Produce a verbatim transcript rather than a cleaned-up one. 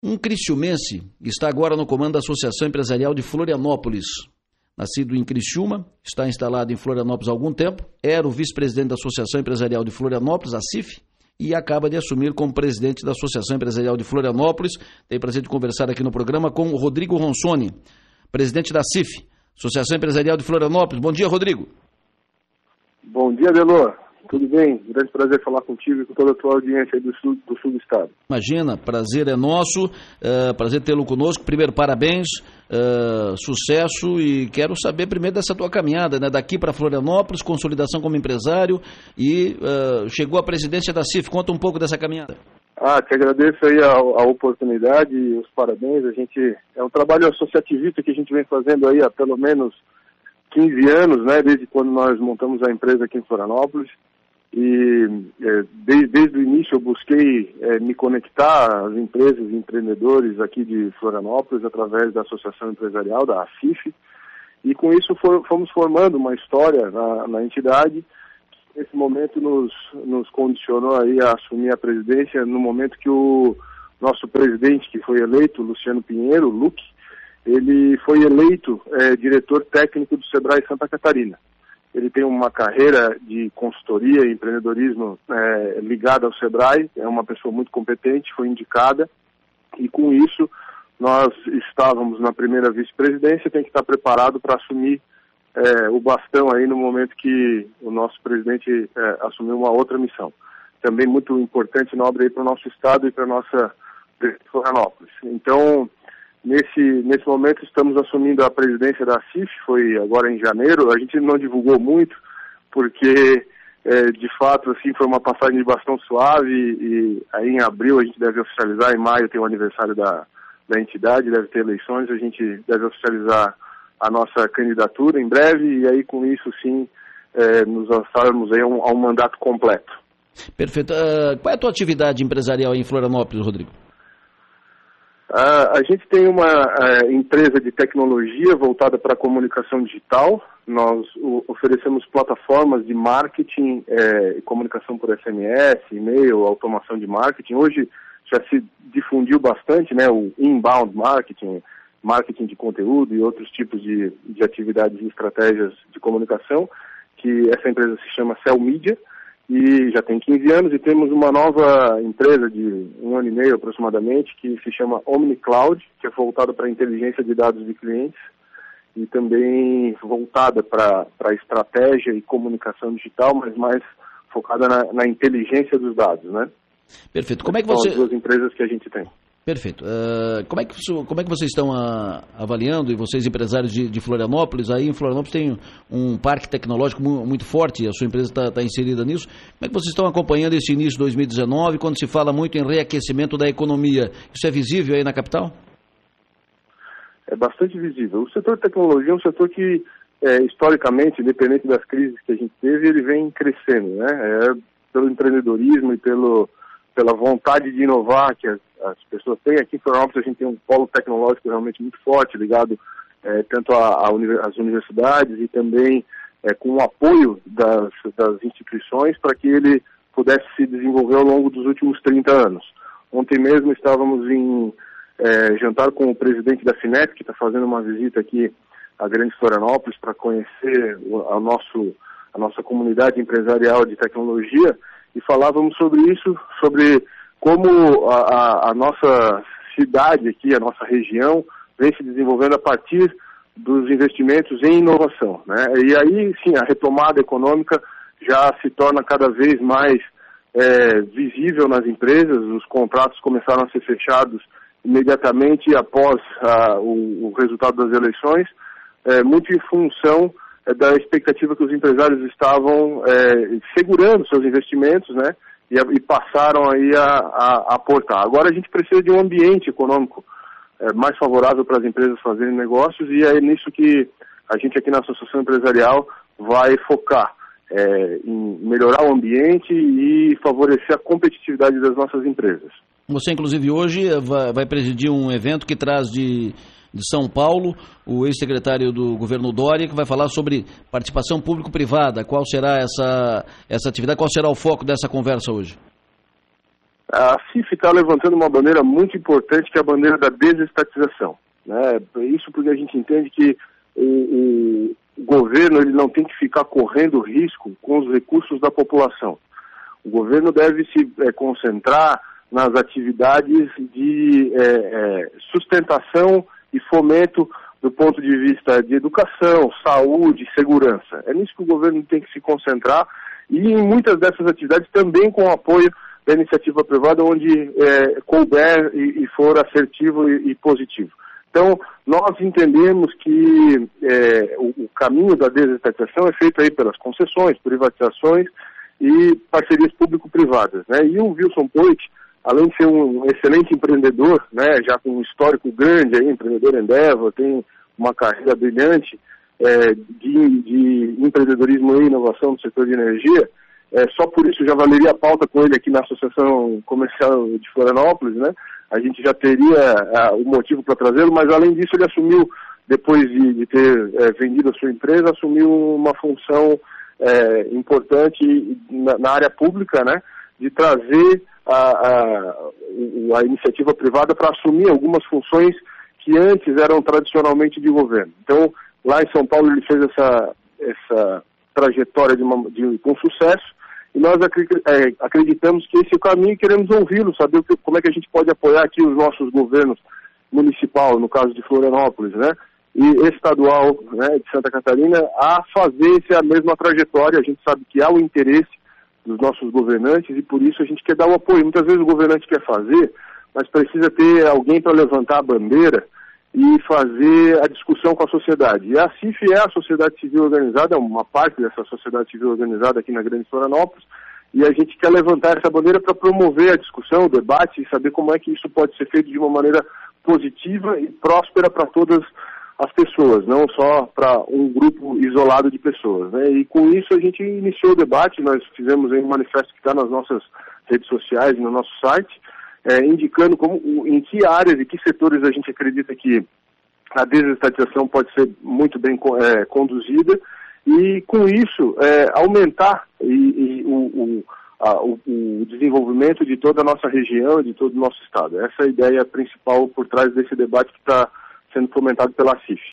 Um criciumense está agora no comando da Associação Empresarial de Florianópolis. Nascido em Criciúma, está instalado em Florianópolis há algum tempo, era o vice-presidente da Associação Empresarial de Florianópolis, a C I F, e acaba de assumir como presidente da Associação Empresarial de Florianópolis. Tenho o prazer de conversar aqui no programa com o Rodrigo Ronsoni, presidente da C I F, Associação Empresarial de Florianópolis. Bom dia, Rodrigo. Bom dia, Delor. Tudo bem? Grande prazer falar contigo e com toda a tua audiência aí do sul do, sul do estado. Imagina, prazer é nosso, uh, prazer tê-lo conosco. Primeiro, parabéns, uh, sucesso, e quero saber primeiro dessa tua caminhada, né? Daqui para Florianópolis, consolidação como empresário e uh, chegou à presidência da C I F. Conta um pouco dessa caminhada. Ah, te agradeço aí a, a oportunidade e os parabéns. A gente, é um trabalho associativista que a gente vem fazendo aí há pelo menos quinze anos, né? Desde quando nós montamos a empresa aqui em Florianópolis. E é, desde, desde o início eu busquei é, me conectar às empresas e empreendedores aqui de Florianópolis através da Associação Empresarial, da A C I F, e com isso for, fomos formando uma história na, na entidade que nesse momento nos, nos condicionou aí a assumir a presidência no momento que o nosso presidente, que foi eleito, Luciano Pinheiro, Luque, ele foi eleito é, diretor técnico do Sebrae Santa Catarina. Ele tem uma carreira de consultoria e empreendedorismo é, ligada ao Sebrae, é uma pessoa muito competente, foi indicada, e com isso nós estávamos na primeira vice-presidência, tem que estar preparado para assumir é, o bastão aí no momento que o nosso presidente é, assumiu uma outra missão. Também muito importante e nobre aí para o nosso estado e para a nossa Florianópolis. Então, Nesse, nesse momento estamos assumindo a presidência da C I F, foi agora em janeiro. A gente não divulgou muito, porque é, de fato assim, foi uma passagem de bastão suave, e aí em abril a gente deve oficializar, em maio tem o aniversário da, da entidade, deve ter eleições, a gente deve oficializar a nossa candidatura em breve, e aí com isso sim é, nos lançarmos aí a um, a um mandato completo. Perfeito. Uh, qual é a tua atividade empresarial em Florianópolis, Rodrigo? Uh, a gente tem uma uh, empresa de tecnologia voltada para a comunicação digital. Nós o, oferecemos plataformas de marketing uh, e comunicação por S M S, e-mail, automação de marketing. Hoje já se difundiu bastante, né, o inbound marketing, marketing de conteúdo e outros tipos de, de atividades e estratégias de comunicação, que essa empresa se chama Cell Media. E já tem quinze anos, e temos uma nova empresa de um ano e meio aproximadamente, que se chama OmniCloud, que é voltada para a inteligência de dados de clientes e também voltada para a estratégia e comunicação digital, mas mais focada na, na inteligência dos dados, né? Perfeito. Como é que você... São as duas empresas que a gente tem. Perfeito. Uh, como, é que, como é que vocês estão a, avaliando, e vocês empresários de, de Florianópolis, aí em Florianópolis tem um parque tecnológico muito, muito forte, a sua empresa está tá inserida nisso. Como é que vocês estão acompanhando esse início de dois mil e dezenove, quando se fala muito em reaquecimento da economia? Isso é visível aí na capital? É bastante visível. O setor de tecnologia é um setor que, é, historicamente, independente das crises que a gente teve, ele vem crescendo, né? É, pelo empreendedorismo e pelo, pela vontade de inovar que as as pessoas têm. Aqui em Florianópolis a gente tem um polo tecnológico realmente muito forte, ligado é, tanto às universidades e também é, com o apoio das, das instituições para que ele pudesse se desenvolver ao longo dos últimos trinta anos. Ontem mesmo estávamos em é, jantar com o presidente da Finet, que está fazendo uma visita aqui à Grande Florianópolis para conhecer o, a, nosso, a nossa comunidade empresarial de tecnologia, e falávamos sobre isso, sobre como a, a, a nossa cidade aqui, a nossa região, vem se desenvolvendo a partir dos investimentos em inovação, né? E aí, sim, a retomada econômica já se torna cada vez mais é, visível nas empresas. Os contratos começaram a ser fechados imediatamente após a, o, o resultado das eleições, é, muito em função é, da expectativa que os empresários estavam é, segurando seus investimentos, né? E, e passaram aí a, a, a aportar. Agora a gente precisa de um ambiente econômico é, mais favorável para as empresas fazerem negócios, e é nisso que a gente aqui na Associação Empresarial vai focar, é, em melhorar o ambiente e favorecer a competitividade das nossas empresas. Você, inclusive, hoje vai, vai presidir um evento que traz de, de São Paulo o ex-secretário do governo Dória, que vai falar sobre participação público-privada. Qual será essa, essa atividade, qual será o foco dessa conversa hoje? A CIF está levantando uma bandeira muito importante, que é a bandeira da desestatização, né? Isso porque a gente entende que o, o governo ele não tem que ficar correndo risco com os recursos da população. O governo deve se é, concentrar nas atividades de é, é, sustentação e fomento do ponto de vista de educação, saúde, segurança. É nisso que o governo tem que se concentrar e em muitas dessas atividades também com o apoio da iniciativa privada, onde é, couber e, e for assertivo e, e positivo. Então, nós entendemos que é, o, o caminho da desestatização é feito aí pelas concessões, privatizações e parcerias público-privadas, né? E o Wilson Poit, além de ser um excelente empreendedor, né, já com um histórico grande aí, empreendedor Endeavor, tem uma carreira brilhante é, de, de empreendedorismo e inovação no setor de energia, é, só por isso já valeria a pauta com ele aqui na Associação Comercial de Florianópolis, né? A gente já teria a, o motivo para trazê-lo, mas além disso ele assumiu, depois de, de ter é, vendido a sua empresa, assumiu uma função é, importante na, na área pública, né? De trazer a, a, a iniciativa privada para assumir algumas funções que antes eram tradicionalmente de governo. Então, lá em São Paulo ele fez essa, essa trajetória de uma, de, com sucesso, e nós acreditamos que esse é o caminho e queremos ouvi-lo, saber o que, como é que a gente pode apoiar aqui os nossos governos municipal, no caso de Florianópolis, né, e estadual, né, de Santa Catarina, a fazer essa mesma trajetória. A gente sabe que há o interesse dos nossos governantes e por isso a gente quer dar o apoio. Muitas vezes o governante quer fazer, mas precisa ter alguém para levantar a bandeira e fazer a discussão com a sociedade. E a CIF é a sociedade civil organizada, é uma parte dessa sociedade civil organizada aqui na Grande Florianópolis, e a gente quer levantar essa bandeira para promover a discussão, o debate e saber como é que isso pode ser feito de uma maneira positiva e próspera para todas as pessoas, não só para um grupo isolado de pessoas, né? E com isso a gente iniciou o debate, nós fizemos aí um manifesto que está nas nossas redes sociais, no nosso site, É, indicando como, em que áreas e que setores a gente acredita que a desestatização pode ser muito bem é, conduzida e, com isso, é, aumentar e, e o, o, a, o, o desenvolvimento de toda a nossa região e de todo o nosso estado. Essa é a ideia principal por trás desse debate que está sendo fomentado pela CIF.